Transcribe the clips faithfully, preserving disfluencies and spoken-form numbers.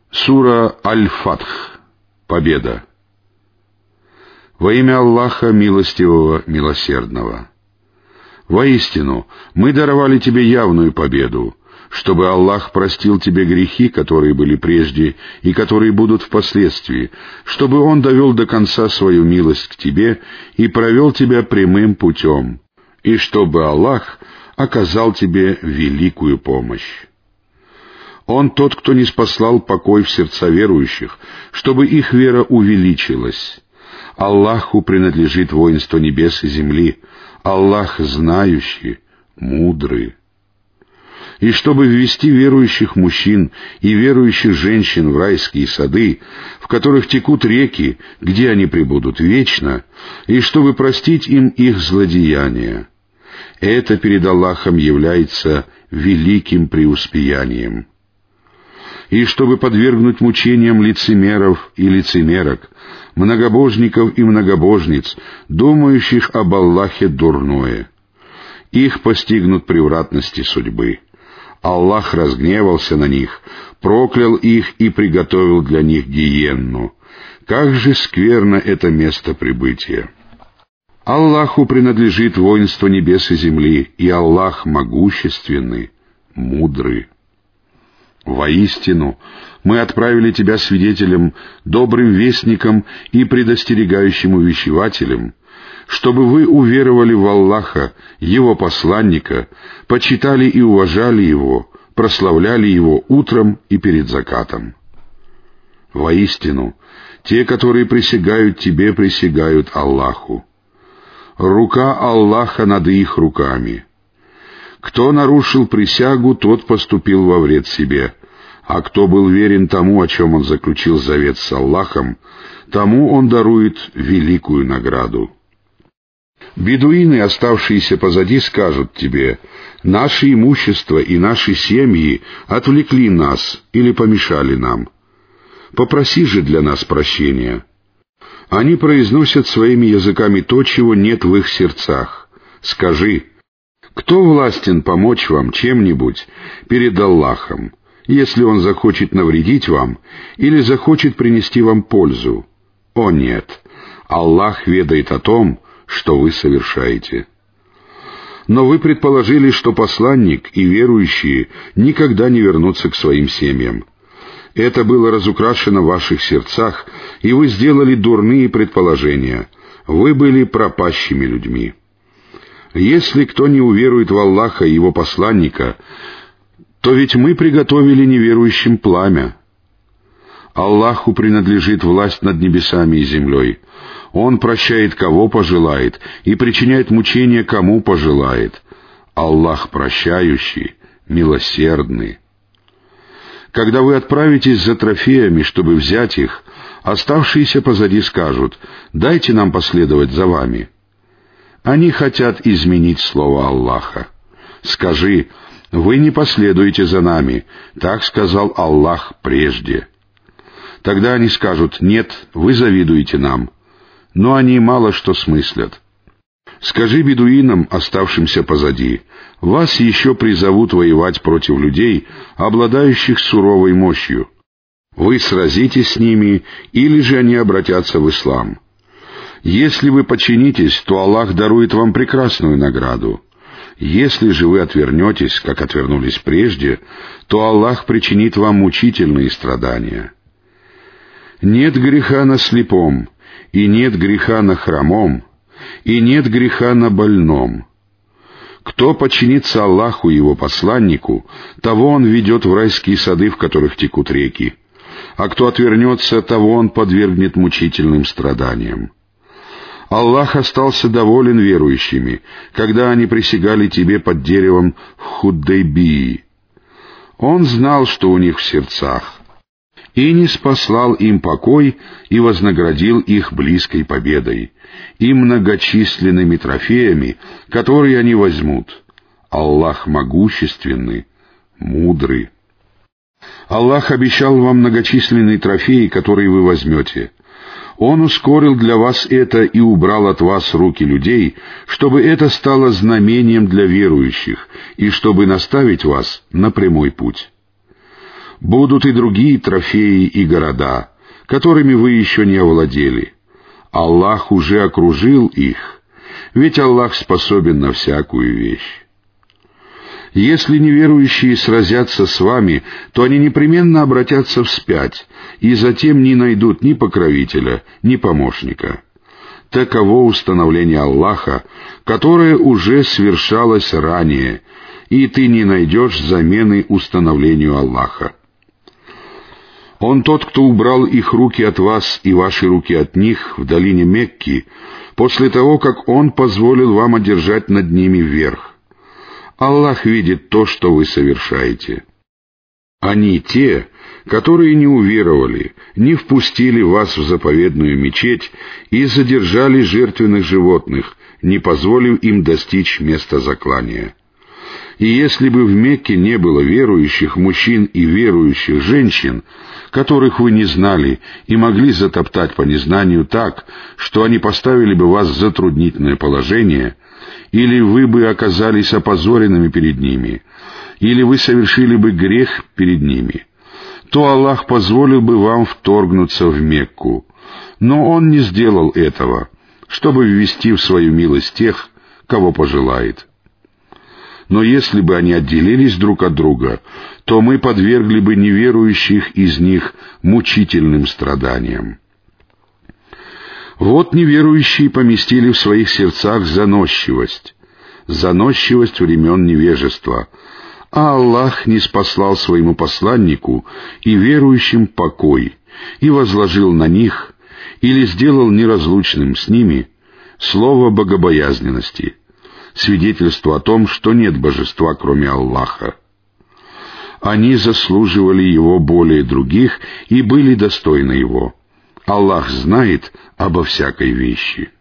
Сура Аль-Фатх. Победа. Во имя Аллаха Милостивого, Милосердного. Воистину, мы даровали тебе явную победу, чтобы Аллах простил тебе грехи, которые были прежде и которые будут впоследствии, чтобы Он довел до конца свою милость к тебе и провел тебя прямым путем, и чтобы Аллах оказал тебе великую помощь. Он тот, кто ниспослал покой в сердца верующих, чтобы их вера увеличилась. Аллаху принадлежит воинство небес и земли. Аллах знающий, мудрый. И чтобы ввести верующих мужчин и верующих женщин в райские сады, в которых текут реки, где они пребудут вечно, и чтобы простить им их злодеяния. Это перед Аллахом является великим преуспеянием. И чтобы подвергнуть мучениям лицемеров и лицемерок, многобожников и многобожниц, думающих об Аллахе дурное. Их постигнут превратности судьбы. Аллах разгневался на них, проклял их и приготовил для них гиенну. Как же скверно это место прибытия! Аллаху принадлежит воинство небес и земли, и Аллах могущественный, мудрый. Воистину, мы отправили тебя свидетелем, добрым вестником и предостерегающим увещевателем, чтобы вы уверовали в Аллаха, Его посланника, почитали и уважали Его, прославляли Его утром и перед закатом. Воистину, те, которые присягают тебе, присягают Аллаху. Рука Аллаха над их руками. Кто нарушил присягу, тот поступил во вред себе, а кто был верен тому, о чем он заключил завет с Аллахом, тому он дарует великую награду. Бедуины, оставшиеся позади, скажут тебе: «Наше имущество и наши семьи отвлекли нас или помешали нам. Попроси же для нас прощения». Они произносят своими языками то, чего нет в их сердцах. Скажи: кто властен помочь вам чем-нибудь перед Аллахом, если Он захочет навредить вам или захочет принести вам пользу? О нет! Аллах ведает о том, что вы совершаете. Но вы предположили, что посланник и верующие никогда не вернутся к своим семьям. Это было разукрашено в ваших сердцах, и вы сделали дурные предположения. Вы были пропащими людьми. Если кто не уверует в Аллаха и Его посланника, то ведь мы приготовили неверующим пламя. Аллаху принадлежит власть над небесами и землей. Он прощает, кого пожелает, и причиняет мучения, кому пожелает. Аллах прощающий, милосердный. Когда вы отправитесь за трофеями, чтобы взять их, оставшиеся позади скажут: «Дайте нам последовать за вами». Они хотят изменить слово Аллаха. Скажи: «Вы не последуете за нами», так сказал Аллах прежде. Тогда они скажут: «Нет, вы завидуете нам». Но они мало что смыслят. Скажи бедуинам, оставшимся позади: вас еще призовут воевать против людей, обладающих суровой мощью. Вы сразитесь с ними, или же они обратятся в ислам. Если вы подчинитесь, то Аллах дарует вам прекрасную награду. Если же вы отвернетесь, как отвернулись прежде, то Аллах причинит вам мучительные страдания. Нет греха на слепом, и нет греха на хромом, и нет греха на больном. Кто подчинится Аллаху и Его посланнику, того Он ведет в райские сады, в которых текут реки, а кто отвернется, того Он подвергнет мучительным страданиям. Аллах остался доволен верующими, когда они присягали тебе под деревом в Худайбии. Он знал, что у них в сердцах, и ниспослал им покой и вознаградил их близкой победой и многочисленными трофеями, которые они возьмут. Аллах могущественный, мудрый. Аллах обещал вам многочисленные трофеи, которые вы возьмете. Он ускорил для вас это и убрал от вас руки людей, чтобы это стало знамением для верующих и чтобы наставить вас на прямой путь. Будут и другие трофеи и города, которыми вы еще не овладели. Аллах уже окружил их, ведь Аллах способен на всякую вещь. Если неверующие сразятся с вами, то они непременно обратятся вспять, и затем не найдут ни покровителя, ни помощника. Таково установление Аллаха, которое уже свершалось ранее, и ты не найдешь замены установлению Аллаха. Он тот, кто убрал их руки от вас и ваши руки от них в долине Мекки, после того, как Он позволил вам одержать над ними верх. Аллах видит то, что вы совершаете. Они те, которые не уверовали, не впустили вас в заповедную мечеть и задержали жертвенных животных, не позволив им достичь места заклания. И если бы в Мекке не было верующих мужчин и верующих женщин, которых вы не знали и могли затоптать по незнанию так, что они поставили бы вас в затруднительное положение, или вы бы оказались опозоренными перед ними, или вы совершили бы грех перед ними, то Аллах позволил бы вам вторгнуться в Мекку. Но Он не сделал этого, чтобы ввести в свою милость тех, кого пожелает. Но если бы они отделились друг от друга, то мы подвергли бы неверующих из них мучительным страданиям. Вот неверующие поместили в своих сердцах заносчивость, заносчивость времен невежества, а Аллах ниспослал своему посланнику и верующим покой, и возложил на них, или сделал неразлучным с ними, слово богобоязненности, свидетельство о том, что нет божества, кроме Аллаха. Они заслуживали его более других и были достойны его. Аллах знает обо всякой вещи.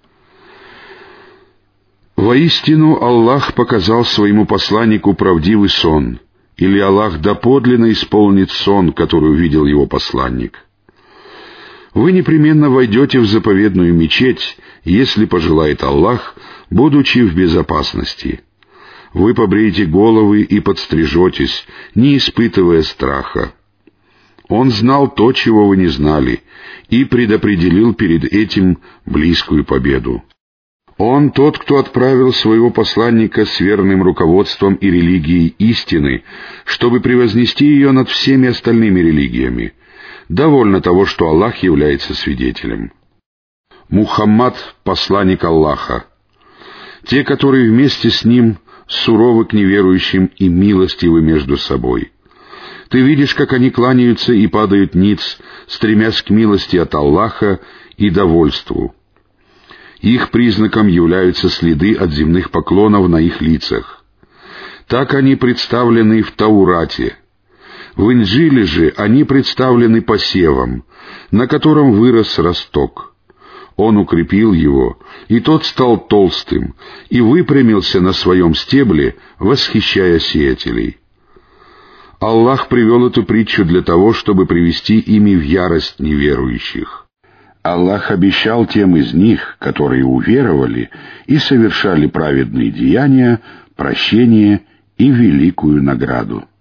Воистину Аллах показал своему посланнику правдивый сон, или Аллах доподлинно исполнит сон, который увидел его посланник. Вы непременно войдете в заповедную мечеть, если пожелает Аллах, будучи в безопасности. Вы побреете головы и подстрижетесь, не испытывая страха. Он знал то, чего вы не знали, и предопределил перед этим близкую победу. Он тот, кто отправил своего посланника с верным руководством и религией истины, чтобы превознести ее над всеми остальными религиями. Довольно того, что Аллах является свидетелем. Мухаммад — посланник Аллаха. Те, которые вместе с ним суровы к неверующим и милостивы между собой. Ты видишь, как они кланяются и падают ниц, стремясь к милости от Аллаха и довольству. Их признаком являются следы от земных поклонов на их лицах. Так они представлены в Таурате. В Инджиле же они представлены посевом, на котором вырос росток. Он укрепил его, и тот стал толстым, и выпрямился на своем стебле, восхищая сеятелей. Аллах привел эту притчу для того, чтобы привести ими в ярость неверующих. Аллах обещал тем из них, которые уверовали и совершали праведные деяния, прощение и великую награду.